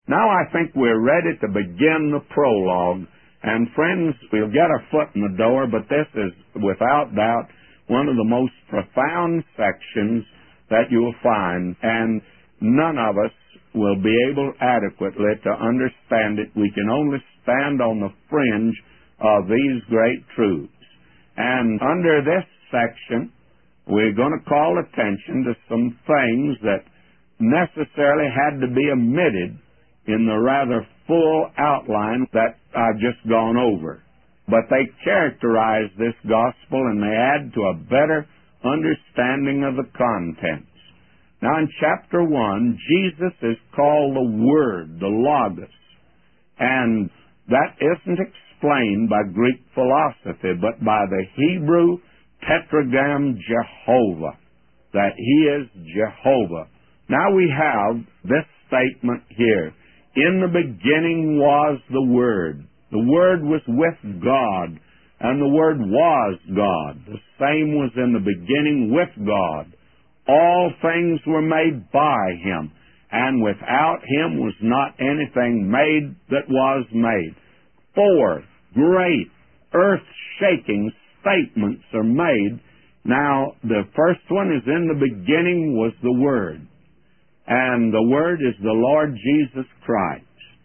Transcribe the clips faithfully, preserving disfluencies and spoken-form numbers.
Now I think we're ready to begin the prologue. And friends, we'll get our foot in the door, but this is, without doubt, one of the most profound sections that you'll find, and none of us will be able adequately to understand it. We can only stand on the fringe of these great truths. And under this section, we're going to call attention to some things that necessarily had to be omitted in the rather full outline that I've just gone over. But they characterize this gospel and they add to a better understanding of the contents. Now in chapter one, Jesus is called the Word, the Logos. And that isn't explained by Greek philosophy, but by the Hebrew tetragram Jehovah, that He is Jehovah. Now we have this statement here. In the beginning was the Word. The Word was with God, and the Word was God. The same was in the beginning with God. All things were made by Him, and without Him was not anything made that was made. Four great earth-shaking statements are made. Now, the first one is, in the beginning was the Word. And the Word is the Lord Jesus Christ.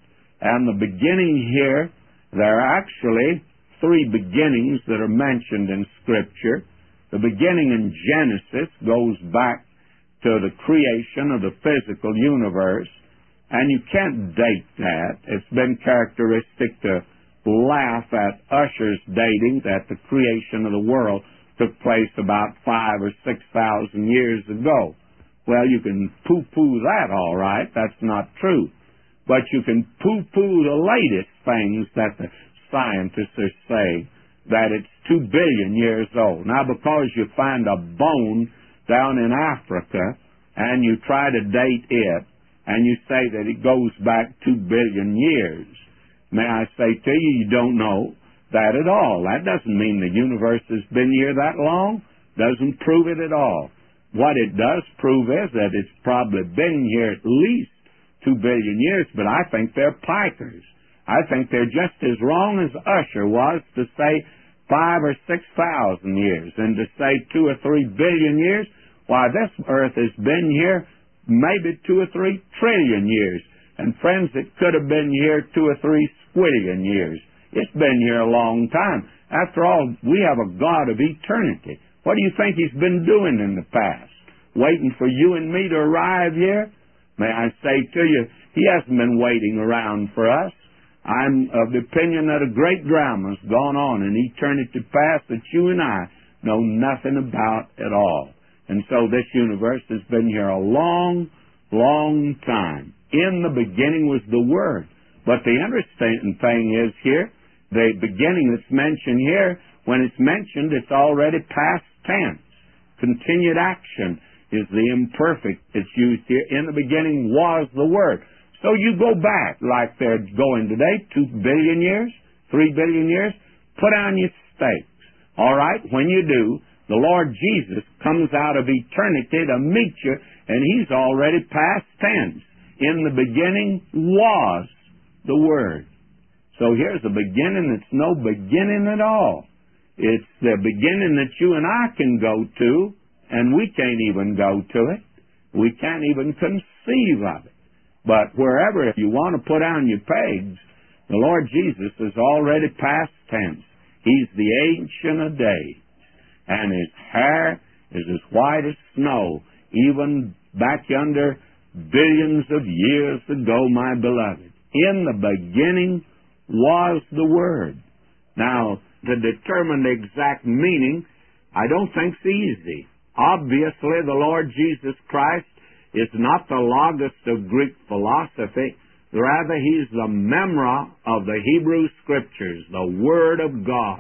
And the beginning here, there are actually three beginnings that are mentioned in Scripture. The beginning in Genesis goes back to the creation of the physical universe, and you can't date that. It's been characteristic to laugh at Ussher's dating that the creation of the world took place about five or six thousand years ago. Well, you can poo-poo that, all right. That's not true. But you can poo-poo the latest things that the scientists are saying, that it's two billion years old. Now, because you find a bone down in Africa and you try to date it and you say that it goes back two billion years, may I say to you, you don't know that at all. That doesn't mean the universe has been here that long. Doesn't prove it at all. What it does prove is that it's probably been here at least two billion years, but I think they're pikers. I think they're just as wrong as Ussher was to say five or six thousand years, and to say two or three billion years. Why, this earth has been here maybe two or three trillion years. And friends, it could have been here two or three squillion years. It's been here a long time. After all, we have a God of eternity. What do you think He's been doing in the past? Waiting for you and me to arrive here? May I say to you, He hasn't been waiting around for us. I'm of the opinion that a great drama's gone on in eternity past that you and I know nothing about at all. And so this universe has been here a long, long time. In the beginning was the Word. But the interesting thing is here, the beginning that's mentioned here, when it's mentioned, it's already past tense. Continued action is the imperfect that's used here. In the beginning was the Word. So you go back, like they're going today, two billion years, three billion years, put on your stakes. All right? When you do, the Lord Jesus comes out of eternity to meet you, and He's already past tense. In the beginning was the Word. So here's a beginning that's no beginning at all. It's the beginning that you and I can go to, and we can't even go to it. We can't even conceive of it. But wherever you want to put on your pegs, the Lord Jesus is already past tense. He's the Ancient of Days, and His hair is as white as snow, even back yonder billions of years ago, my beloved. In the beginning was the Word. Now, to determine the exact meaning, I don't think it's easy. Obviously, the Lord Jesus Christ is not the Logos of Greek philosophy. Rather, He's the Memra of the Hebrew Scriptures, the Word of God.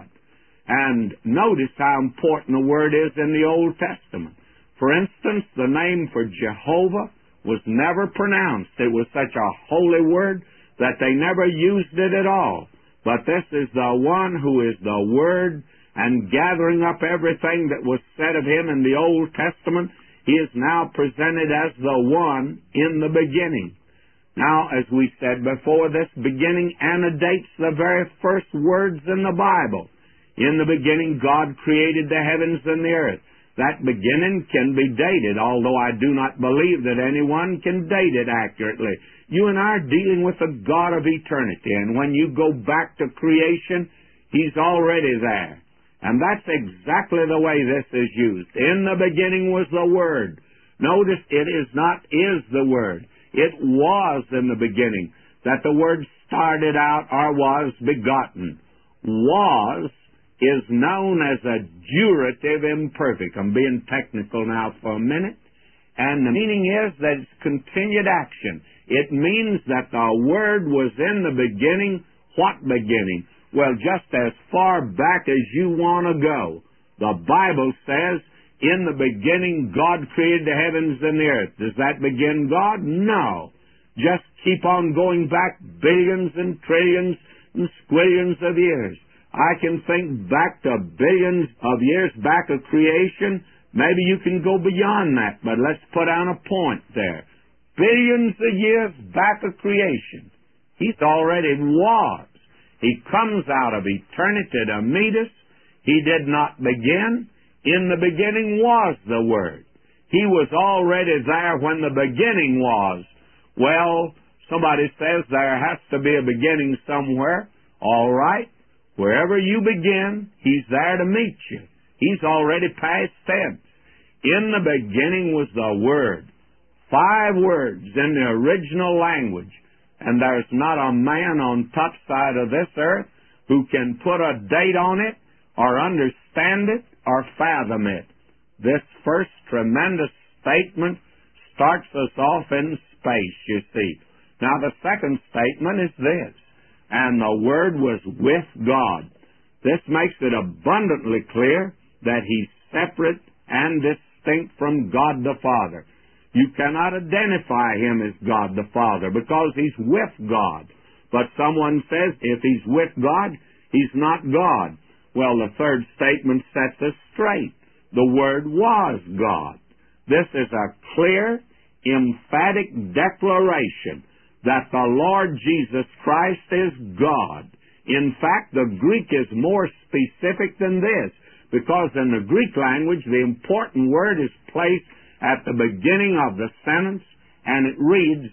And notice how important the Word is in the Old Testament. For instance, the name for Jehovah was never pronounced. It was such a holy word that they never used it at all. But this is the one who is the Word, and gathering up everything that was said of Him in the Old Testament, He is now presented as the one in the beginning. Now, as we said before, this beginning antedates the very first words in the Bible. In the beginning, God created the heavens and the earth. That beginning can be dated, although I do not believe that anyone can date it accurately. You and I are dealing with the God of eternity, and when you go back to creation, He's already there. And that's exactly the way this is used. In the beginning was the Word. Notice it is not is the Word. It was in the beginning that the Word started out or was begotten. Was is known as a durative imperfect. I'm being technical now for a minute. And the meaning is that it's continued action. It means that the Word was in the beginning. What beginning? Well, just as far back as you want to go. The Bible says, in the beginning, God created the heavens and the earth. Does that begin God? No. Just keep on going back billions and trillions and squillions of years. I can think back to billions of years back of creation. Maybe you can go beyond that, but let's put on a point there. Billions of years back of creation. He's already was. He comes out of eternity to meet us. He did not begin. In the beginning was the Word. He was already there when the beginning was. Well, somebody says there has to be a beginning somewhere. All right. Wherever you begin, He's there to meet you. He's already past tense. In the beginning was the Word. Five words in the original language. And there's not a man on top side of this earth who can put a date on it or understand it or fathom it. This first tremendous statement starts us off in space, you see. Now the second statement is this. And the Word was with God. This makes it abundantly clear that He's separate and distinct from God the Father. You cannot identify Him as God the Father because He's with God. But someone says if He's with God, He's not God. Well, the third statement sets us straight. The Word was God. This is a clear, emphatic declaration that the Lord Jesus Christ is God. In fact, the Greek is more specific than this, because in the Greek language, the important word is placed at the beginning of the sentence, and it reads,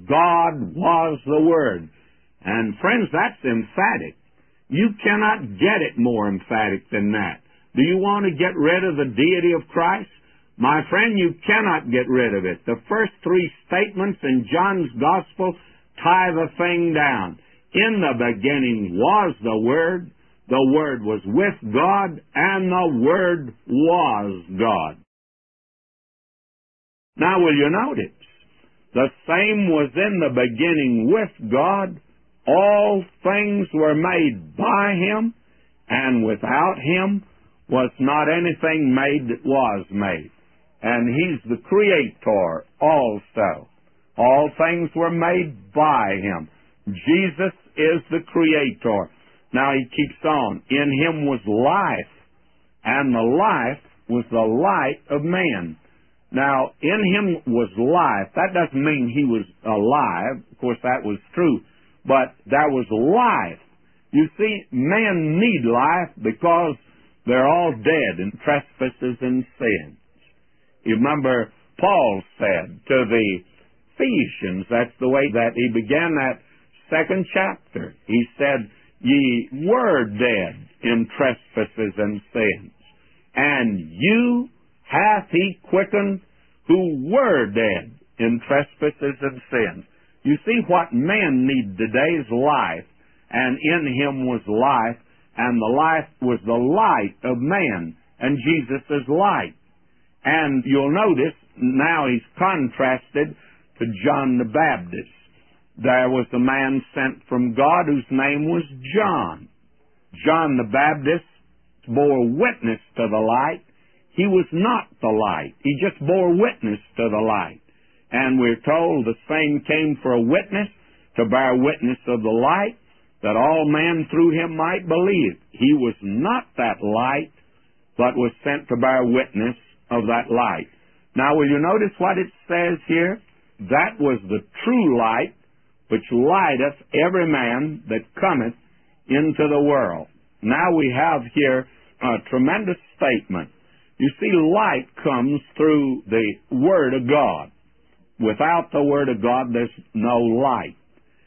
God was the Word. And friends, that's emphatic. You cannot get it more emphatic than that. Do you want to get rid of the deity of Christ? My friend, you cannot get rid of it. The first three statements in John's Gospel tie the thing down. In the beginning was the Word, the Word was with God, and the Word was God. Now will you notice, the same was in the beginning with God. All things were made by Him, and without Him was not anything made that was made. And He's the Creator also. All things were made by Him. Jesus is the Creator. Now He keeps on. In Him was life, and the life was the light of man. Now, in Him was life. That doesn't mean He was alive. Of course, that was true. But there was life. You see, men need life because they're all dead in trespasses and sins. You remember Paul said to the Ephesians, that's the way that he began that second chapter. He said, ye were dead in trespasses and sins, and you hath He quickened who were dead in trespasses and sins. You see, what men need today is life, and in Him was life, and the life was the light of man, and Jesus is light. And you'll notice now He's contrasted to John the Baptist. There was a man sent from God whose name was John. John the Baptist bore witness to the light. He was not the light. He just bore witness to the light. And we're told the same came for a witness, to bear witness of the light, that all men through Him might believe. He was not that light, but was sent to bear witness of that light. Now, will you notice what it says here? That was the true light which lighteth every man that cometh into the world. Now we have here a tremendous statement. You see, light comes through the Word of God. Without the Word of God, there's no light.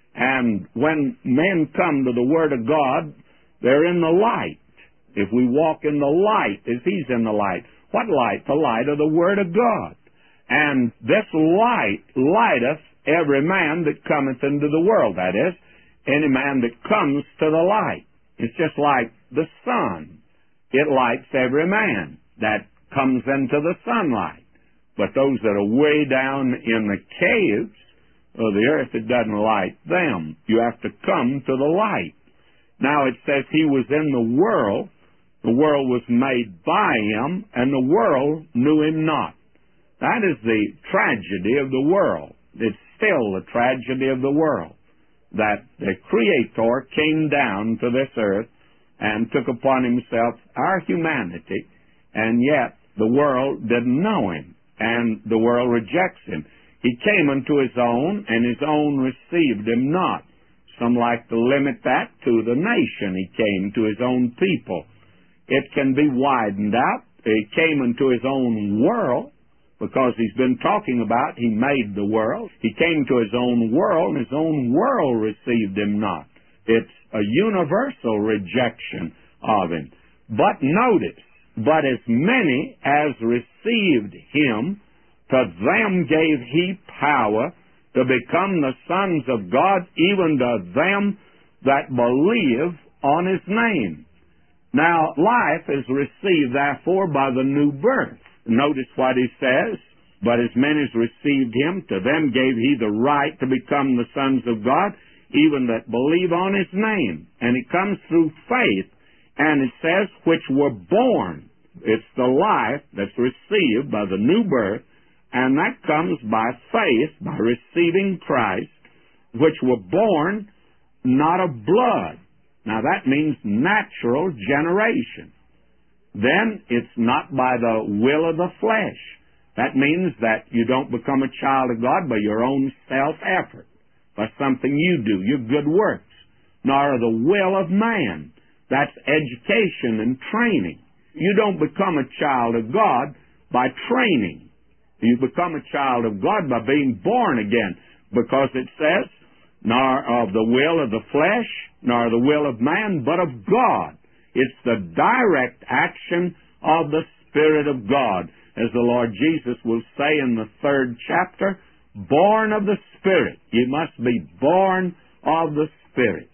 And when men come to the Word of God, they're in the light. If we walk in the light, as He's in the light. What light? The light of the Word of God. And this light lighteth every man that cometh into the world. That is, any man that comes to the light. It's just like the sun. It lights every man that comes into the sunlight. But those that are way down in the caves of the earth, it doesn't light them. You have to come to the light. Now it says He was in the world. The world was made by Him, and the world knew Him not. That is the tragedy of the world. It's still the tragedy of the world, that the Creator came down to this earth and took upon Himself our humanity, and yet the world didn't know Him, and the world rejects Him. He came unto His own, and His own received Him not. Some like to limit that to the nation. He came to His own people. It can be widened out. He came into His own world, because He's been talking about He made the world. He came to His own world, and His own world received Him not. It's a universal rejection of Him. But notice, but as many as received Him, to them gave He power to become the sons of God, even to them that believe on His name. Now, life is received, therefore, by the new birth. Notice what He says, but as many as received Him, to them gave He the right to become the sons of God, even that believe on His name. And it comes through faith, and it says, which were born. It's the life that's received by the new birth, and that comes by faith, by receiving Christ, which were born not of blood. Now that means natural generation. Then it's not by the will of the flesh. That means that you don't become a child of God by your own self-effort, by something you do, your good works, nor the will of man. That's education and training. You don't become a child of God by training. You become a child of God by being born again, because it says, nor of the will of the flesh, nor the will of man, but of God. It's the direct action of the Spirit of God. As the Lord Jesus will say in the third chapter, born of the Spirit. You must be born of the Spirit.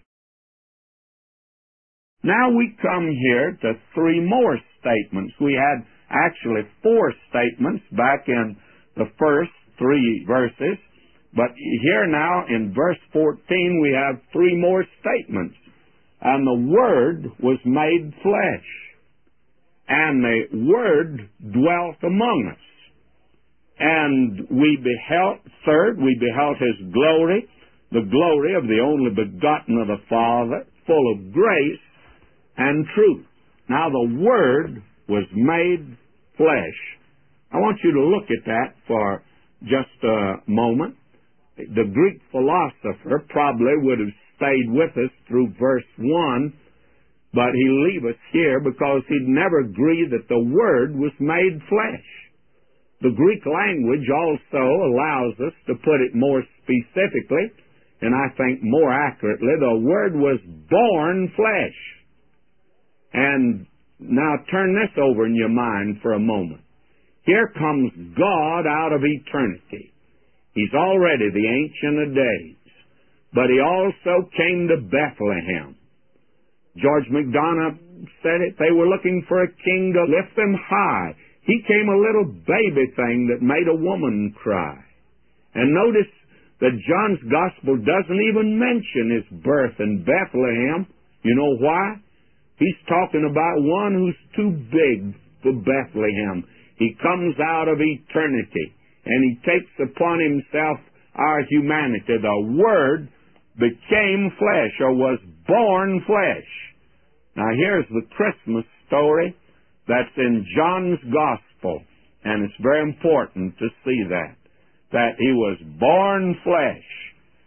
Now we come here to three more statements. We had actually four statements back in the first three verses, but here now in verse fourteen we have three more statements. And the Word was made flesh, and the Word dwelt among us. And we beheld, third, we beheld His glory, the glory of the only begotten of the Father, full of grace and truth. Now the Word was made flesh. I want you to look at that for just a moment. The Greek philosopher probably would have stayed with us through verse one, but he leave us here because he'd never agree that the Word was made flesh. The Greek language also allows us to put it more specifically, and I think more accurately, the Word was born flesh. And now turn this over in your mind for a moment. Here comes God out of eternity. He's already the Ancient of Days, but He also came to Bethlehem. George MacDonough said it, they were looking for a king to lift them high. He came a little baby thing that made a woman cry. And notice that John's Gospel doesn't even mention His birth in Bethlehem. You know why? He's talking about one who's too big for Bethlehem. He comes out of eternity, and He takes upon Himself our humanity. The Word became flesh, or was born flesh. Now here's the Christmas story that's in John's Gospel, and it's very important to see that, that He was born flesh.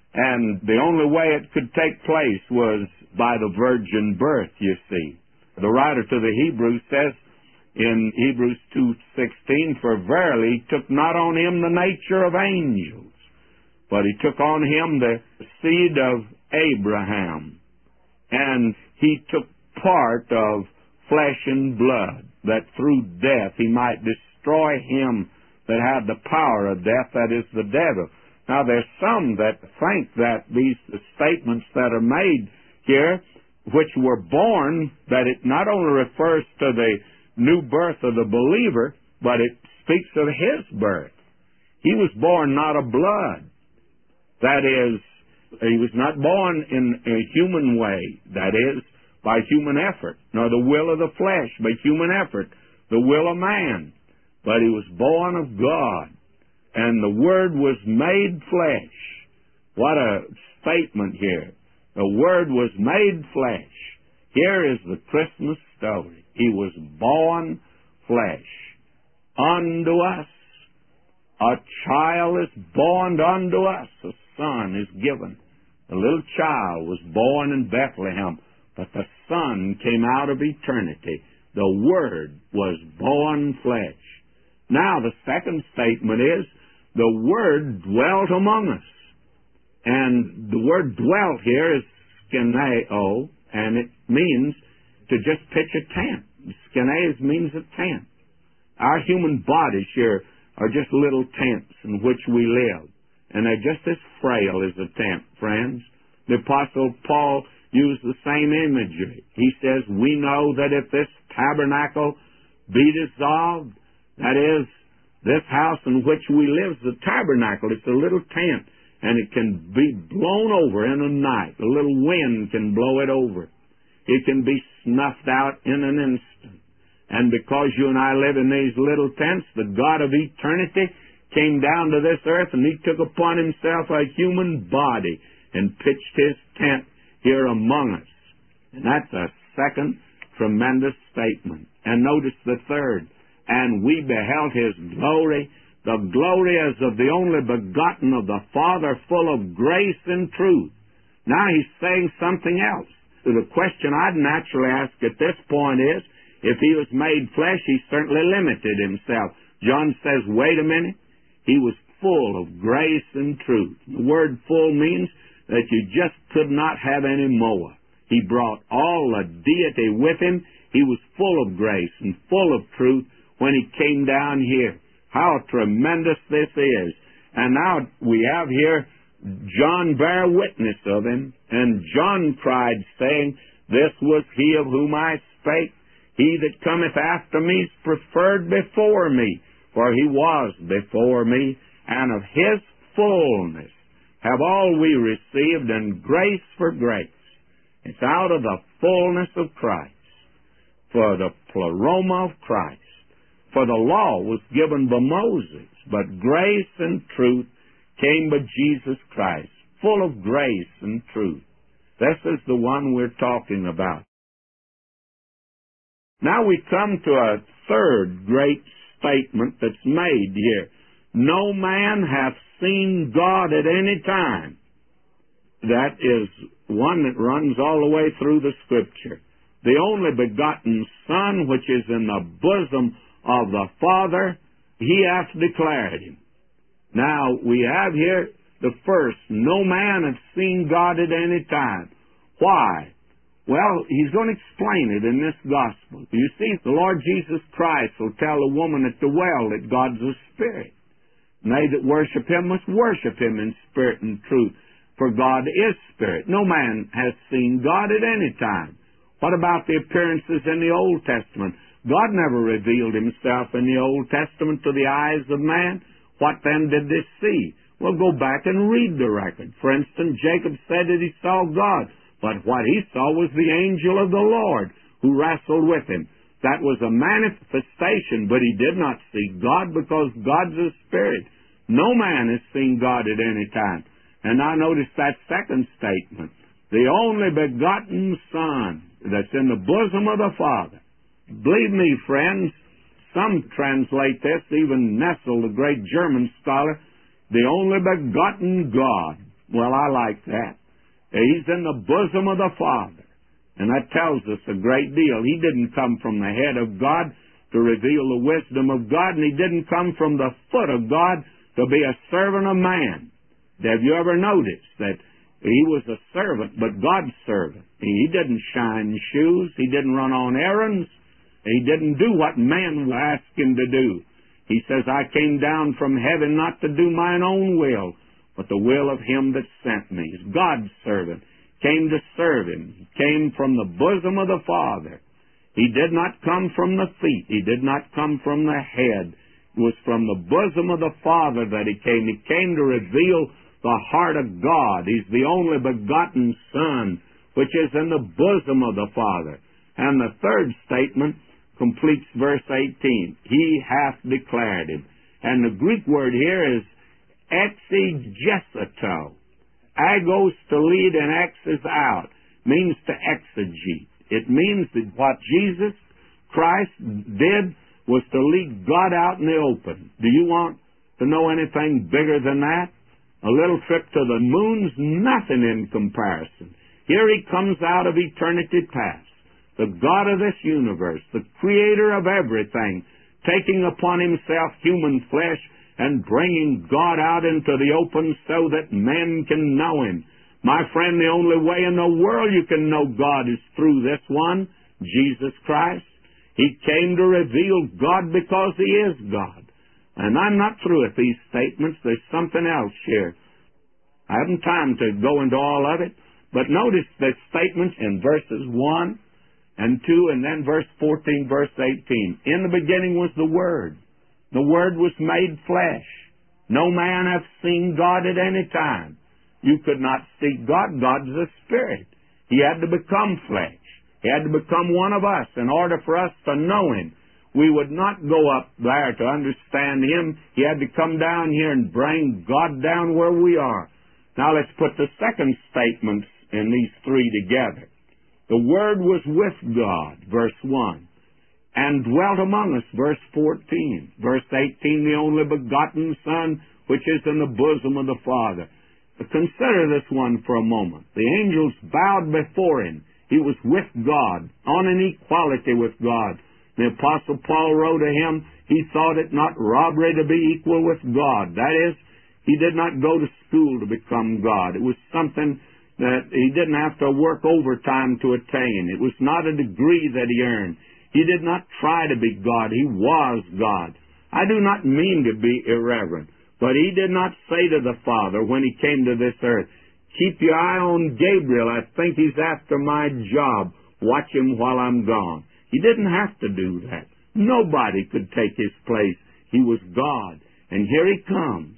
And the only way it could take place was by the virgin birth, you see. The writer to the Hebrews says in Hebrews two sixteen, "For verily he took not on him the nature of angels, but he took on him the seed of Abraham. And he took part of flesh and blood, that through death he might destroy him that had the power of death, that is, the devil." Now, there's some that think that these statements that are made here, which were born, that it not only refers to the new birth of the believer, but it speaks of his birth. He was born not of blood. That is, he was not born in a human way, that is, by human effort, nor the will of the flesh, by human effort, the will of man. But he was born of God, and the Word was made flesh. What a statement here. The Word was made flesh. Here is the Christmas story. He was born flesh. Unto us a child is born, unto us a son is given. The little child was born in Bethlehem, but the Son came out of eternity. The Word was born flesh. Now, the second statement is, the Word dwelt among us. And the word dwelt here is skeneo, and it means to just pitch a tent. Skeneos means a tent. Our human bodies here are just little tents in which we live. And they're just as frail as a tent, friends. The Apostle Paul used the same imagery. He says, "We know that if this tabernacle be dissolved," that is, this house in which we live is a tabernacle. It's a little tent, and it can be blown over in a night. A little wind can blow it over. It can be snuffed out in an instant. And because you and I live in these little tents, the God of eternity came down to this earth, and he took upon himself a human body and pitched his tent here among us. And that's a second tremendous statement. And notice the third. "And we beheld his glory, the glory as of the only begotten of the Father, full of grace and truth." Now he's saying something else. So the question I'd naturally ask at this point is, if he was made flesh, he certainly limited himself. John says, wait a minute, he was full of grace and truth. The word full means that you just could not have any more. He brought all the deity with him. He was full of grace and full of truth when he came down here. How tremendous this is. And now we have here John bear witness of him, and John cried, saying, "This was he of whom I spake. He that cometh after me is preferred before me, for he was before me, and of his fullness have all we received, and grace for grace." It's out of the fullness of Christ, for the pleroma of Christ. For the law was given by Moses, but grace and truth came by Jesus Christ, full of grace and truth. This is the one we're talking about. Now we come to a third great statement that's made here. No man hath seen God at any time. That is one that runs all the way through the Scripture. The only begotten Son, which is in the bosom of the Father, he hath declared him. Now, we have here the first, no man hath seen God at any time. Why? Well, he's going to explain it in this gospel. You see, the Lord Jesus Christ will tell the woman at the well that God's a spirit. And they that worship him must worship him in spirit and truth, for God is spirit. No man has seen God at any time. What about the appearances in the Old Testament? God never revealed himself in the Old Testament to the eyes of man. What then did they see? Well, go back and read the record. For instance, Jacob said that he saw God, but what he saw was the angel of the Lord who wrestled with him. That was a manifestation, but he did not see God, because God's a spirit. No man has seen God at any time. And now notice that second statement. The only begotten Son that's in the bosom of the Father. Believe me, friends, some translate this, even Nessel, the great German scholar, the only begotten God. Well, I like that. He's in the bosom of the Father. And that tells us a great deal. He didn't come from the head of God to reveal the wisdom of God, and he didn't come from the foot of God to be a servant of man. Have you ever noticed that he was a servant, but God's servant? He didn't shine shoes. He didn't run on errands. He didn't do what man asked him to do. He says, I came down from heaven not to do mine own will, but the will of him that sent me. He's God's servant. Came to serve him. He came from the bosom of the Father. He did not come from the feet. He did not come from the head. It was from the bosom of the Father that he came. He came to reveal the heart of God. He's the only begotten Son, which is in the bosom of the Father. And the third statement completes verse eighteen. He hath declared him. And the Greek word here is exegeseto. Agos, to lead, and ex is out. Means to exegete. It means that what Jesus Christ did was to lead God out in the open. Do you want to know anything bigger than that? A little trip to the moon's nothing in comparison. Here he comes out of eternity past, the God of this universe, the creator of everything, taking upon himself human flesh and bringing God out into the open so that men can know him. My friend, the only way in the world you can know God is through this one, Jesus Christ. He came to reveal God because he is God. And I'm not through with these statements. There's something else here. I haven't time to go into all of it, but notice the statements in verses one and two, and then verse fourteen, verse eighteen. In the beginning was the Word. The Word was made flesh. No man hath seen God at any time. You could not see God. God's a spirit. He had to become flesh. He had to become one of us in order for us to know him. We would not go up there to understand him. He had to come down here and bring God down where we are. Now let's put the second statements in these three together. The Word was with God, verse one, and dwelt among us, verse fourteen. Verse eighteen, the only begotten Son, which is in the bosom of the Father. Consider this one for a moment. The angels bowed before him. He was with God, on an equality with God. The Apostle Paul wrote to him, he thought it not robbery to be equal with God. That is, he did not go to school to become God. It was something that he didn't have to work overtime to attain. It was not a degree that he earned. He did not try to be God. He was God. I do not mean to be irreverent, but he did not say to the Father when he came to this earth, keep your eye on Gabriel. I think he's after my job. Watch him while I'm gone. He didn't have to do that. Nobody could take his place. He was God. And here he comes,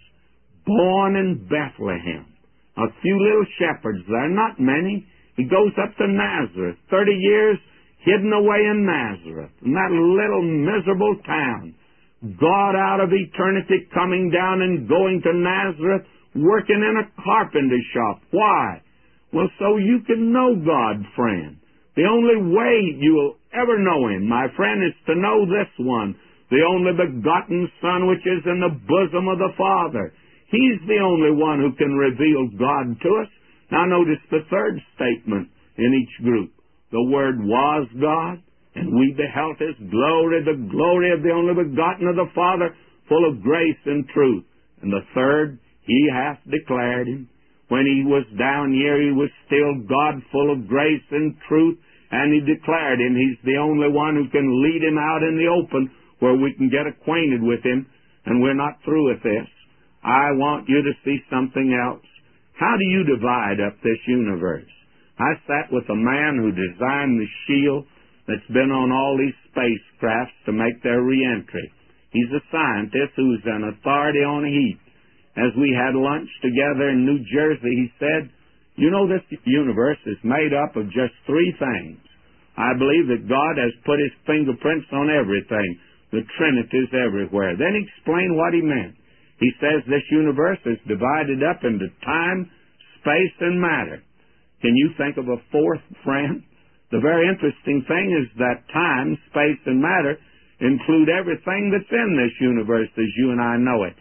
born in Bethlehem. A few little shepherds there, not many. He goes up to Nazareth, thirty years hidden away in Nazareth, in that little miserable town. God out of eternity coming down and going to Nazareth, working in a carpenter shop. Why? Well, so you can know God, friend. The only way you'll ever know him, my friend, is to know this one, the only begotten Son, which is in the bosom of the Father. He's the only one who can reveal God to us. Now notice the third statement in each group. The Word was God, and we beheld his glory, the glory of the only begotten of the Father, full of grace and truth. And the third, he hath declared him. When he was down here, he was still God, full of grace and truth, and he declared him. He's the only one who can lead him out in the open where we can get acquainted with him, and we're not through with this. I want you to see something else. How do you divide up this universe? I sat with a man who designed the shield that's been on all these spacecrafts to make their reentry. He's a scientist who's an authority on heat. As we had lunch together in New Jersey, he said, you know, this universe is made up of just three things. I believe that God has put his fingerprints on everything. The Trinity's everywhere. Then he explained what he meant. He says this universe is divided up into time, space, and matter. Can you think of a fourth, friend? The very interesting thing is that time, space, and matter include everything that's in this universe as you and I know it.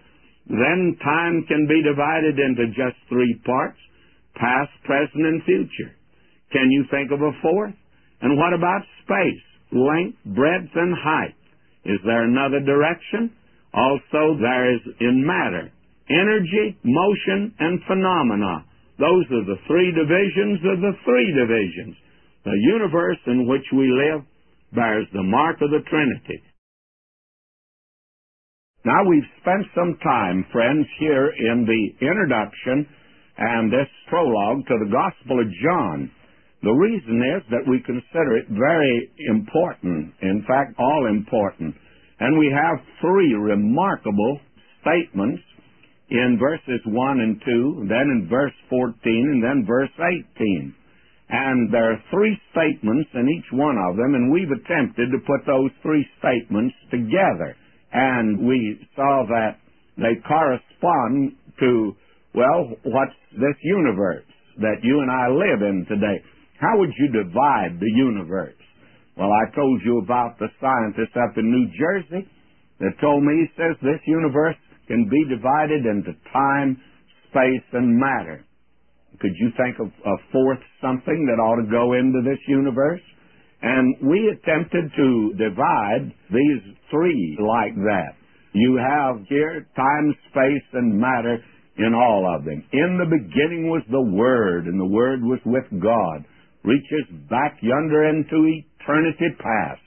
Then time can be divided into just three parts: past, present, and future. Can you think of a fourth? And what about space, length, breadth, and height? Is there another direction? Also, there is in matter, energy, motion, and phenomena. Those are the three divisions of the three divisions. The universe in which we live bears the mark of the Trinity. Now, we've spent some time, friends, here in the introduction and this prologue to the Gospel of John. The reason is that we consider it very important, in fact, all important. And we have three remarkable statements in verses one and two, then in verse fourteen, and then verse eighteen. And there are three statements in each one of them, and we've attempted to put those three statements together. And we saw that they correspond to, well, what's this universe that you and I live in today? How would you divide the universe? Well, I told you about the scientist up in New Jersey that told me, he says, this universe can be divided into time, space, and matter. Could you think of a fourth something that ought to go into this universe? And we attempted to divide these three like that. You have here time, space, and matter in all of them. In the beginning was the Word, and the Word was with God. Reaches back yonder into eternity past.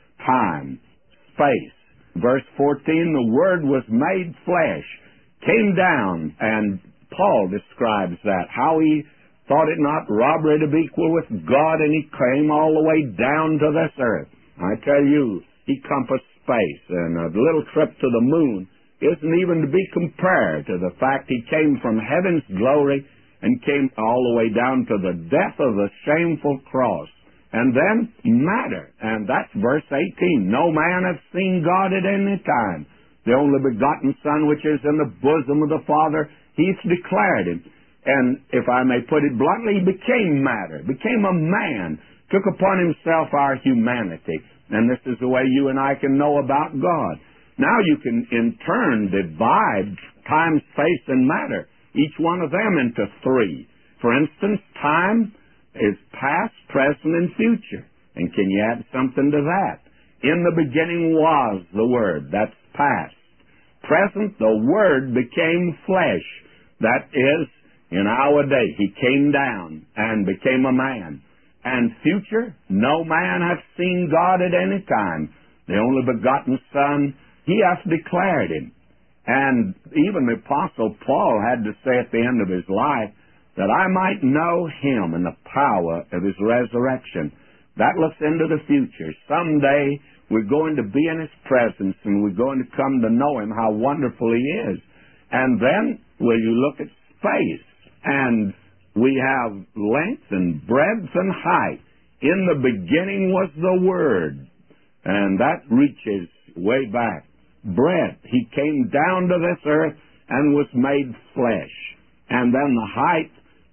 Time, space. Verse fourteen, the Word was made flesh, came down, and Paul describes that, how he thought it not robbery to be equal with God, and he came all the way down to this earth. I tell you, he compassed space, and a little trip to the moon isn't even to be compared to the fact he came from heaven's glory and came all the way down to the death of the shameful cross. And then matter, and that's verse eighteen. No man hath seen God at any time. The only begotten Son, which is in the bosom of the Father, he's declared him. And if I may put it bluntly, he became matter, became a man, took upon himself our humanity. And this is the way you and I can know about God. Now you can in turn divide time, space, and matter, each one of them into three. For instance, time is past, present, and future. And can you add something to that? In the beginning was the Word. That's past. Present, the Word became flesh. That is, in our day, he came down and became a man. And future, no man hath seen God at any time. The only begotten Son, he hath declared him. And even the Apostle Paul had to say at the end of his life, that I might know him and the power of his resurrection. That looks into the future. Someday we're going to be in his presence, and we're going to come to know him, how wonderful he is. And then, well, you look at space, and we have length and breadth and height. In the beginning was the Word, and that reaches way back. Breadth, he came down to this earth and was made flesh. And then the height,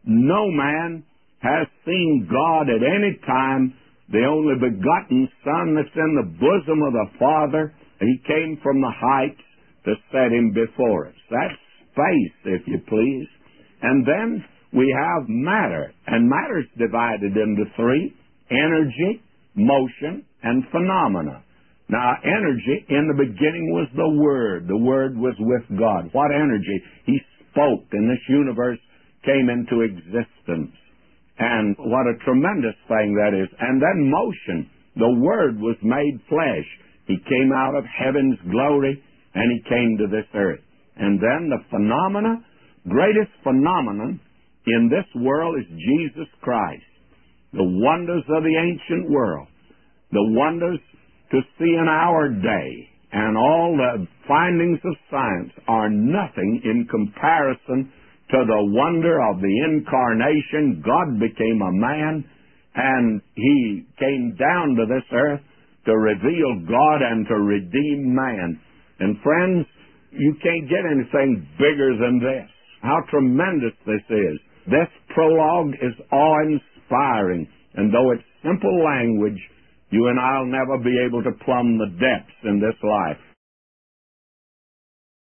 no man has seen God at any time. The only begotten Son that's in the bosom of the Father, he came from the heights to set him before us. That's space, if you please. And then we have matter, and matter's divided into three: energy, motion, and phenomena. Now, energy, in the beginning was the Word. The Word was with God. What energy? He spoke, and this universe came into existence. And what a tremendous thing that is. And then motion. The Word was made flesh. He came out of heaven's glory, and he came to this earth. And then the phenomena, greatest phenomenon in this world is Jesus Christ. The wonders of the ancient world. The wonders to see in our day. And all the findings of science are nothing in comparison to the wonder of the incarnation. God became a man, and he came down to this earth to reveal God and to redeem man. And friends, you can't get anything bigger than this. How tremendous this is. This prologue is awe-inspiring, and though it's simple language, you and I'll never be able to plumb the depths in this life.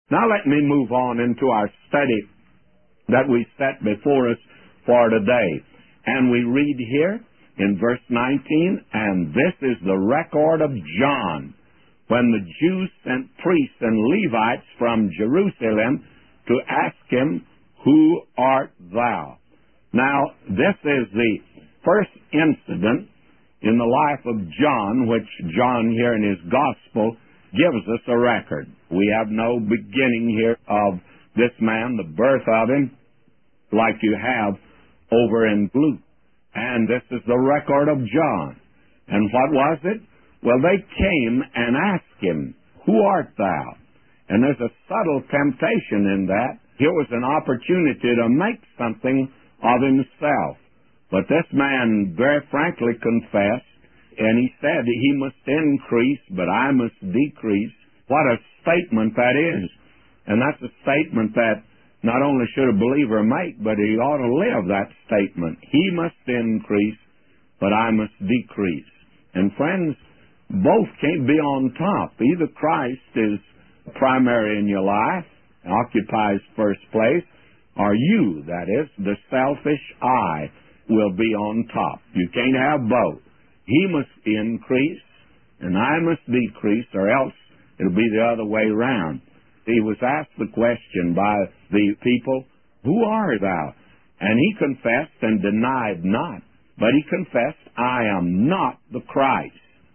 Now let me move on into our study that we set before us for today. And we read here in verse nineteen, and this is the record of John, when the Jews sent priests and Levites from Jerusalem to ask him, "Who art thou?" Now, this is the first incident in the life of John, which John here in his gospel gives us a record. We have no beginning here of this man, the birth of him, like you have over in Luke. And this is the record of John. And what was it? Well, they came and asked him, "Who art thou?" And there's a subtle temptation in that. Here was an opportunity to make something of himself. But this man very frankly confessed, and he said he must increase, but I must decrease. What a statement that is. And that's a statement that not only should a believer make, but he ought to live that statement. He must increase, but I must decrease. And friends, both can't be on top. Either Christ is primary in your life, occupies first place, or you, that is, the selfish I, will be on top. You can't have both. He must increase, and I must decrease, or else it'll be the other way around. He was asked the question by the people, "Who art thou?" And he confessed and denied not, but he confessed, "I am not the Christ."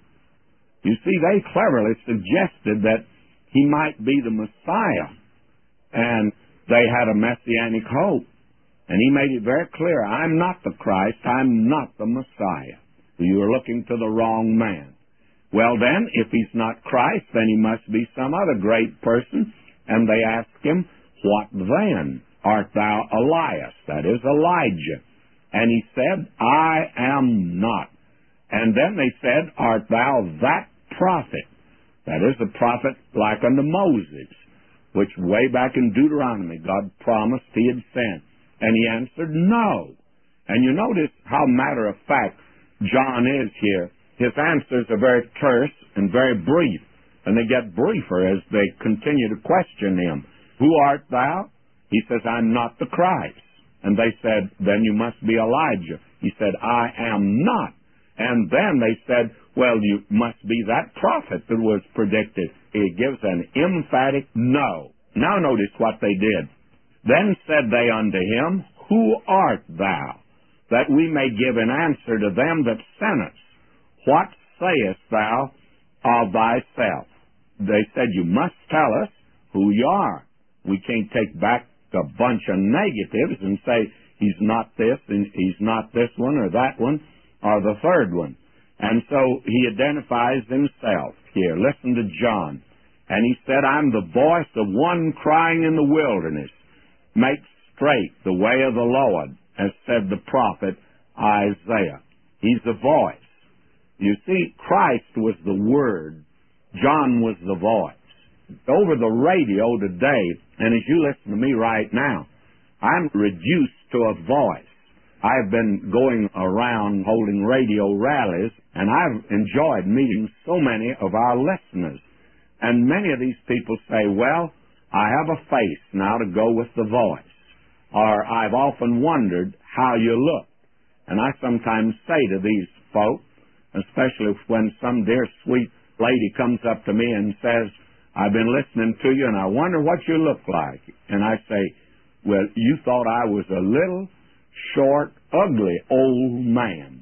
You see, they cleverly suggested that he might be the Messiah, and they had a messianic hope. And he made it very clear, "I'm not the Christ, I'm not the Messiah." You are looking to the wrong man. Well then, if he's not Christ, then he must be some other great person. And they asked him, "What then? Art thou Elias?" That is, Elijah. And he said, "I am not." And then they said, "Art thou that prophet?" That is, a prophet like unto Moses, which way back in Deuteronomy God promised he had sent. And he answered, "No." And you notice how matter of fact John is here. His answers are very terse and very brief, and they get briefer as they continue to question him. "Who art thou?" He says, "I'm not the Christ." And they said, "Then you must be Elijah." He said, "I am not." And then they said, "Well, you must be that prophet that was predicted." He gives an emphatic no. Now notice what they did. "Then said they unto him, Who art thou? That we may give an answer to them that sent us. What sayest thou of thyself?" They said, "You must tell us who you are. We can't take back a bunch of negatives and say, he's not this, and he's not this one, or that one, or the third one." And so he identifies himself here. Listen to John. And he said, "I'm the voice of one crying in the wilderness, make straight the way of the Lord, as said the prophet Isaiah." He's the voice. You see, Christ was the Word. John was the voice. Over the radio today, and as you listen to me right now, I'm reduced to a voice. I've been going around holding radio rallies, and I've enjoyed meeting so many of our listeners. And many of these people say, "Well, I have a face now to go with the voice." Or, "I've often wondered how you look." And I sometimes say to these folk, especially when some dear sweet lady comes up to me and says, "I've been listening to you and I wonder what you look like." And I say, "Well, you thought I was a little, short, ugly old man."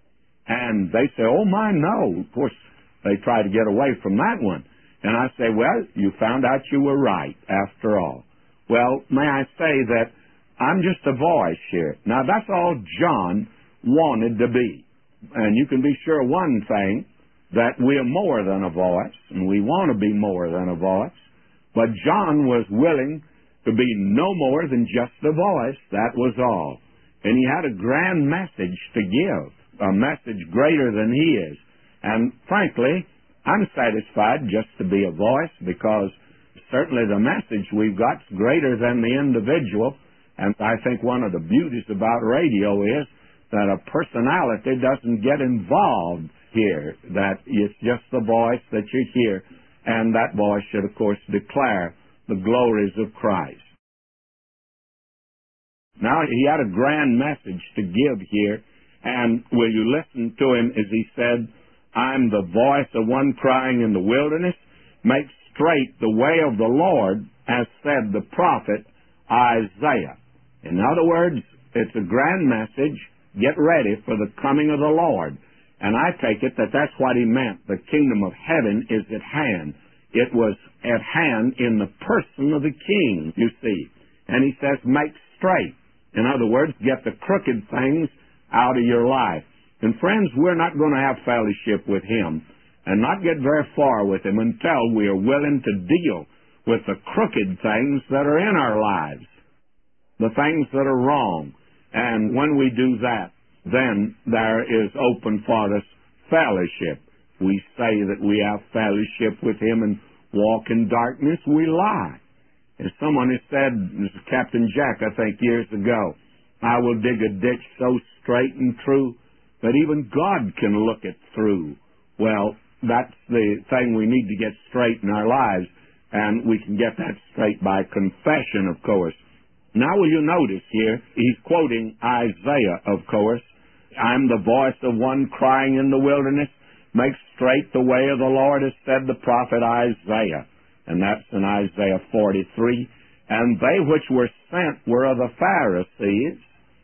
And they say, "Oh my, no." Of course, they try to get away from that one. And I say, "Well, you found out you were right after all." Well, may I say that I'm just a voice here. Now, that's all John wanted to be. And you can be sure one thing, that we're more than a voice, and we want to be more than a voice. But John was willing to be no more than just a voice. That was all. And he had a grand message to give, a message greater than he is. And frankly, I'm satisfied just to be a voice, because certainly the message we've got is greater than the individual. And I think one of the beauties about radio is that a personality doesn't get involved here, that it's just the voice that you hear, and that voice should, of course, declare the glories of Christ. Now, he had a grand message to give here, and will you listen to him as he said, I'm the voice of one crying in the wilderness, make straight the way of the Lord, as said the prophet Isaiah. In other words, it's a grand message, get ready for the coming of the Lord. And I take it that that's what he meant. The kingdom of heaven is at hand. It was at hand in the person of the king, you see. And he says, make straight. In other words, get the crooked things out of your life. And friends, we're not going to have fellowship with him and not get very far with him until we are willing to deal with the crooked things that are in our lives, the things that are wrong. And when we do that, then there is open for us fellowship. We say that we have fellowship with him and walk in darkness, we lie. As someone has said, Captain Jack, I think, years ago, I will dig a ditch so straight and true that even God can look it through. Well, that's the thing we need to get straight in our lives, and we can get that straight by confession, of course. Now, will you notice here, he's quoting Isaiah, of course. I'm the voice of one crying in the wilderness, make straight the way of the Lord, as said the prophet Isaiah. And that's in Isaiah forty-three. And they which were sent were of the Pharisees,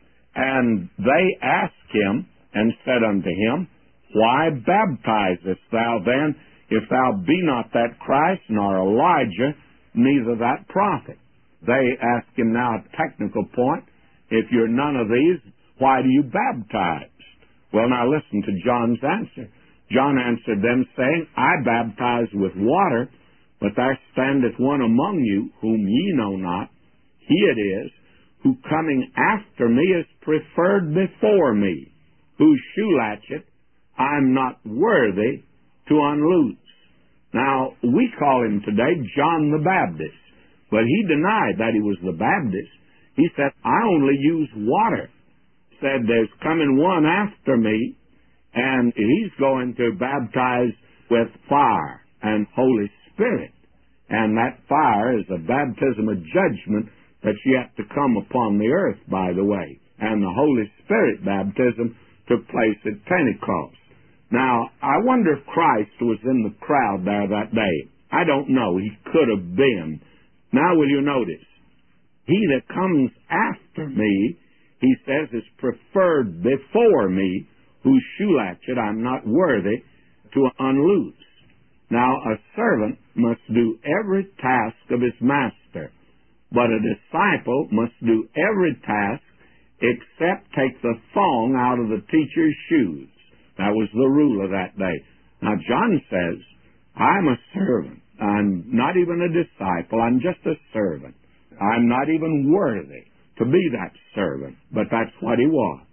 and they asked him, and said unto him, Why baptizest thou then, if thou be not that Christ, nor Elijah, neither that prophet? They ask him now a technical point, if you're none of these, why do you baptize? Well, now listen to John's answer. John answered them, saying, I baptize with water, but there standeth one among you, whom ye know not. He it is, who coming after me is preferred before me, whose shoe latchet I am not worthy to unloose. Now, we call him today John the Baptist, but he denied that he was the Baptist. He said, I only use water. Said, there's coming one after me, and he's going to baptize with fire and Holy Spirit. And that fire is a baptism of judgment that's yet to come upon the earth, by the way. And the Holy Spirit baptism took place at Pentecost. Now, I wonder if Christ was in the crowd there that day. I don't know. He could have been. Now, will you notice? He that comes after me, he says, is preferred before me, whose shoe latchet I'm not worthy to unloose. Now, a servant must do every task of his master, but a disciple must do every task except take the thong out of the teacher's shoes. That was the rule of that day. Now, John says, I'm a servant. I'm not even a disciple. I'm just a servant. I'm not even worthy to be that servant, but that's what he was.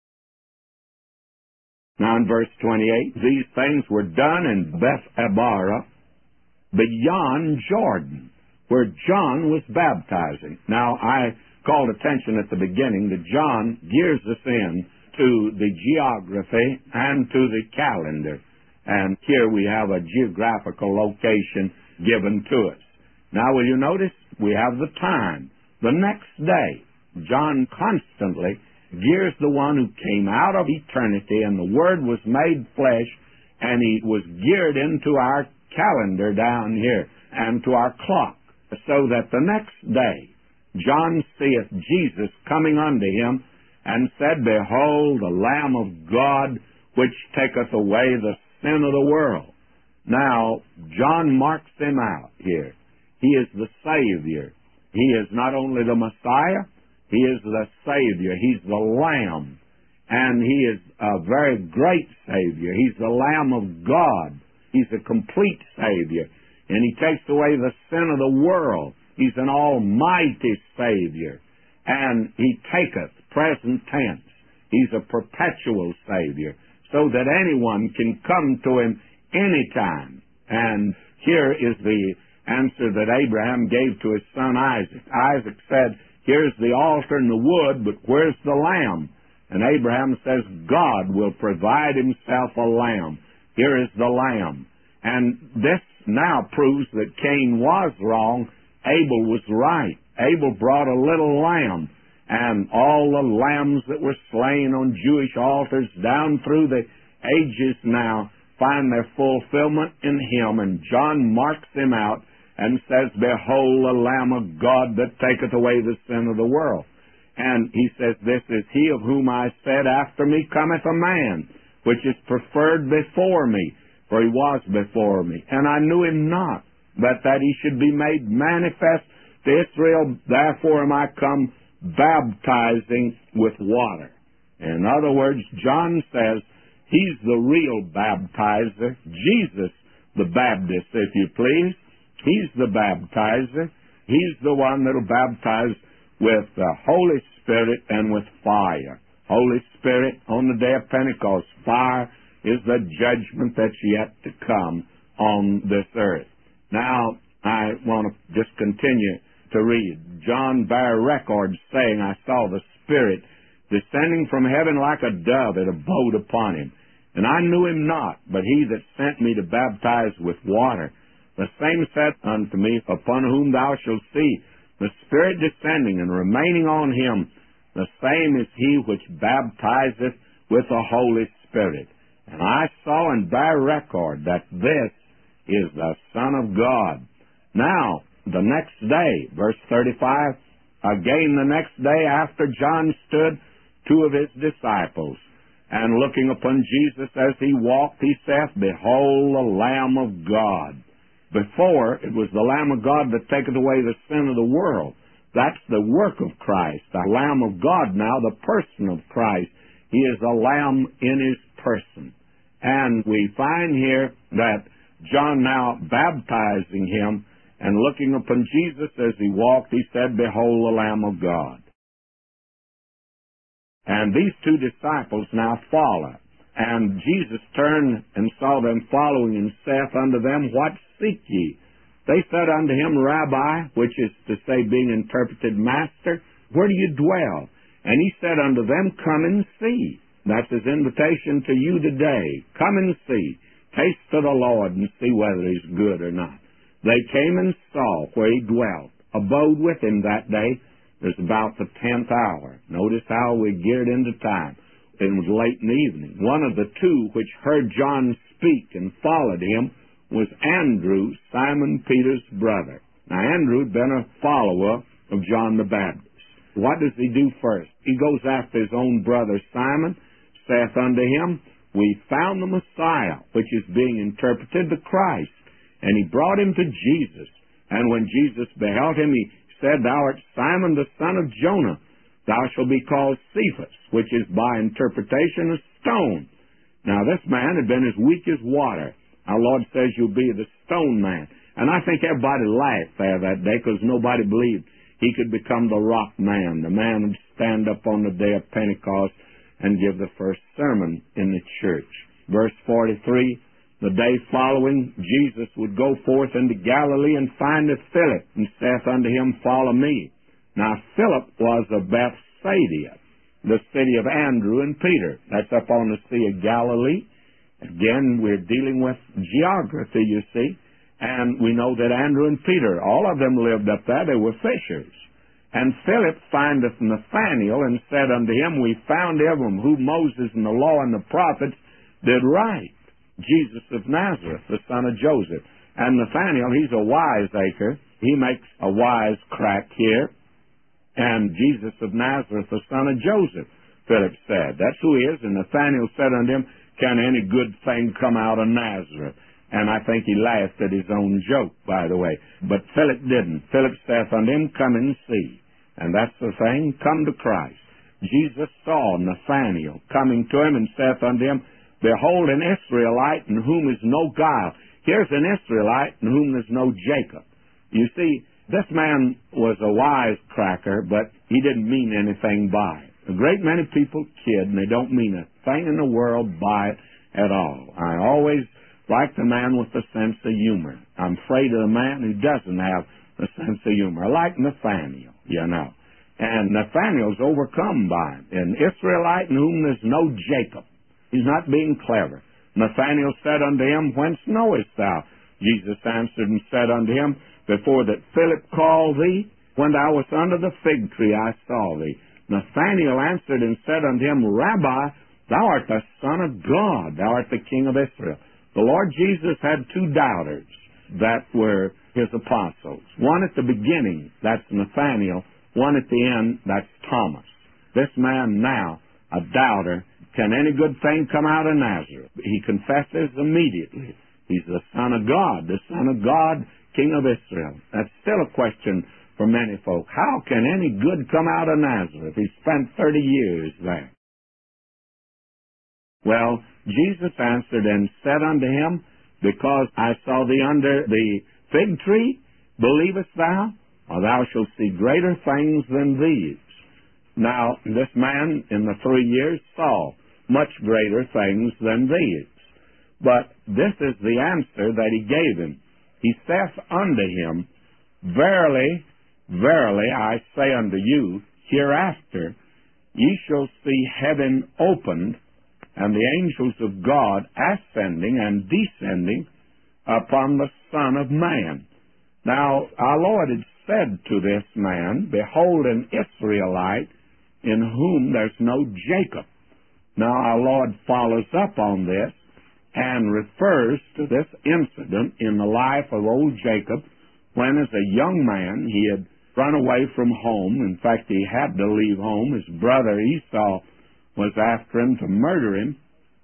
Now in verse twenty-eight, these things were done in Bethabara, beyond Jordan, where John was baptizing. Now I called attention at the beginning that John gears us in to the geography and to the calendar. And here we have a geographical location given to us. Now will you notice we have the time. The next day, John constantly gears the one who came out of eternity, and the Word was made flesh, and he was geared into our calendar down here and to our clock, so that the next day John seeth Jesus coming unto him, and said, Behold, the Lamb of God, which taketh away the sin of the world. Now, John marks him out here. He is the Savior. He is not only the Messiah, he is the Savior. He's the Lamb. And he is a very great Savior. He's the Lamb of God. He's a complete Savior. And he takes away the sin of the world. He's an almighty Savior. And he taketh, present tense. He's a perpetual Savior, so that anyone can come to him anytime. And here is the answer that Abraham gave to his son Isaac. Isaac said, here's the altar and the wood, but where's the lamb? And Abraham says, God will provide himself a lamb. Here is the lamb. And this now proves that Cain was wrong Abel was right. Abel brought a little lamb, and all the lambs that were slain on Jewish altars down through the ages now find their fulfillment in him. And John marks him out and says, "Behold the Lamb of God that taketh away the sin of the world." And he says, "This is he of whom I said, After me cometh a man, which is preferred before me, for he was before me. And I knew him not, but that he should be made manifest to Israel. Therefore am I come, baptizing with water." In other words, John says he's the real baptizer, Jesus the Baptist, if you please. He's the baptizer. He's the one that'll baptize with the Holy Spirit and with fire. Holy Spirit on the day of Pentecost. Fire is the judgment that's yet to come on this earth. Now, I want to just continue to read. John bare record, saying, "I saw the Spirit descending from heaven like a dove. It abode upon him. And I knew him not, but he that sent me to baptize with water. The same said unto me, Upon whom thou shalt see the Spirit descending and remaining on him, the same is he which baptizeth with the Holy Spirit. And I saw and bear record that this is the Son of God." Now, the next day, verse thirty-five, again the next day after John stood two of his disciples, and looking upon Jesus as he walked, he saith, "Behold the Lamb of God." Before, it was the Lamb of God that taketh away the sin of the world. That's the work of Christ. The Lamb of God now, the person of Christ. He is a Lamb in his person. And we find here that John now baptizing him and looking upon Jesus as he walked, he said, "Behold the Lamb of God." And these two disciples now follow. And Jesus turned and saw them following, and saith unto them, "What seek ye?" They said unto him, "Rabbi," which is to say, being interpreted, "Master, where do you dwell?" And he said unto them, "Come and see." That's his invitation to you today. Come and see. Taste of the Lord and see whether he's good or not. They came and saw where he dwelt, abode with him that day. It was about the tenth hour. Notice how we geared into time. It was late in the evening. One of the two which heard John speak and followed him was Andrew, Simon Peter's brother. Now, Andrew had been a follower of John the Baptist. What does he do first? He goes after his own brother Simon, saith unto him, "We found the Messiah," which is being interpreted the Christ. And he brought him to Jesus. And when Jesus beheld him, he said, "Thou art Simon the son of Jonah. Thou shalt be called Cephas," which is by interpretation a stone. Now this man had been as weak as water. Our Lord says, "You'll be the stone man." And I think everybody laughed there that day because nobody believed he could become the rock man, the man who'd stand up on the day of Pentecost and give the first sermon in the church. Verse forty-three, the day following, Jesus would go forth into Galilee and findeth Philip, and saith unto him, "Follow me." Now Philip was of Bethsaida, the city of Andrew and Peter. That's up on the Sea of Galilee. Again, we're dealing with geography, you see. And we know that Andrew and Peter, all of them lived up there. They were fishers. And Philip findeth Nathanael, and said unto him, "We found him whom Moses and the law and the prophets did write, Jesus of Nazareth, the son of Joseph." And Nathanael, he's a wiseacre. He makes a wise crack here. And Jesus of Nazareth, the son of Joseph, Philip said. That's who he is. And Nathanael said unto him, "Can any good thing come out of Nazareth?" And I think he laughed at his own joke, by the way. But Philip didn't. Philip saith unto him, "Come and see." And that's the thing. Come to Christ. Jesus saw Nathanael coming to him, and saith unto him, "Behold, an Israelite in whom is no guile." Here's an Israelite in whom there's no Jacob. You see, this man was a wisecracker, but he didn't mean anything by it. A great many people kid, and they don't mean a thing in the world by it at all. I always like the man with a sense of humor. I'm afraid of the man who doesn't have a sense of humor. I like Nathanael, you know. And Nathanael's overcome by him. An Israelite in whom there's no Jacob. He's not being clever. Nathanael said unto him, "Whence knowest thou?" Jesus answered and said unto him, before that Philip called thee? When thou wast under the fig tree, I saw thee. Nathanael answered and said unto him, Rabbi, thou art the Son of God, thou art the King of Israel. The Lord Jesus had two doubters that were his apostles. One at the beginning, that's Nathanael. One at the end, that's Thomas. This man now, a doubter, can any good thing come out of Nazareth? He confesses immediately. He's the Son of God, the Son of God, King of Israel. That's still a question for many folk. How can any good come out of Nazareth? He spent thirty years there. Well, Jesus answered and said unto him, Because I saw thee under the fig tree, believest thou? Or thou shalt see greater things than these. Now, this man in the three years saw much greater things than these. But this is the answer that he gave him. He saith unto him, Verily, verily, I say unto you, hereafter ye shall see heaven opened, and the angels of God ascending and descending upon the Son of Man. Now, our Lord had said to this man, Behold an Israelite in whom there's no Jacob. Now, our Lord follows up on this and refers to this incident in the life of old Jacob when, as a young man, he had run away from home. In fact, he had to leave home. His brother Esau was after him to murder him.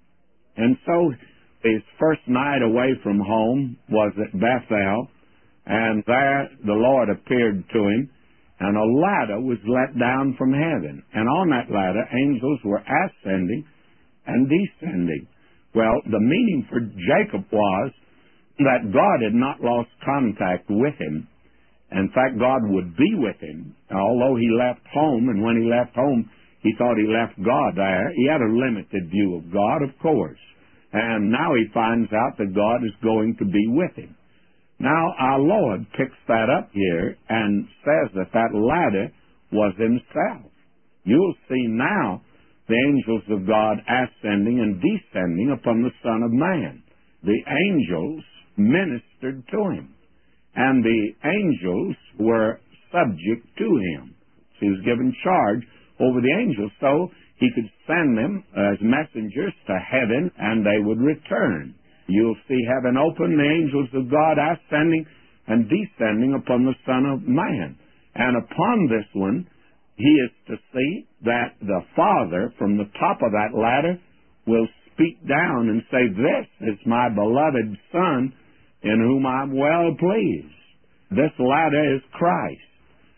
And so his first night away from home was at Bethel, and there the Lord appeared to him, and a ladder was let down from heaven. And on that ladder, angels were ascending and descending. Well, the meaning for Jacob was that God had not lost contact with him. In fact, God would be with him, although he left home, and when he left home, he thought he left God there. He had a limited view of God, of course. And now he finds out that God is going to be with him. Now, our Lord picks that up here and says that that ladder was himself. You'll see now the angels of God ascending and descending upon the Son of Man. The angels ministered to him, and the angels were subject to him. So he was given charge over the angels, so he could send them as messengers to heaven, and they would return. You'll see heaven open, the angels of God ascending and descending upon the Son of Man. And upon this one, he is to see that the Father, from the top of that ladder, will speak down and say, This is my beloved Son, in whom I'm well pleased. This ladder is Christ.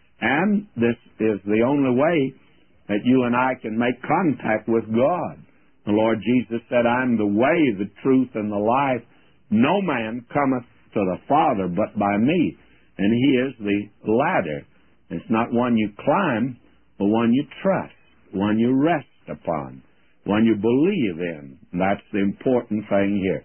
And this is the only way that you and I can make contact with God. The Lord Jesus said, I'm the way, the truth, and the life. No man cometh to the Father but by me. And he is the ladder. It's not one you climb, but one you trust, one you rest upon, one you believe in. That's the important thing here.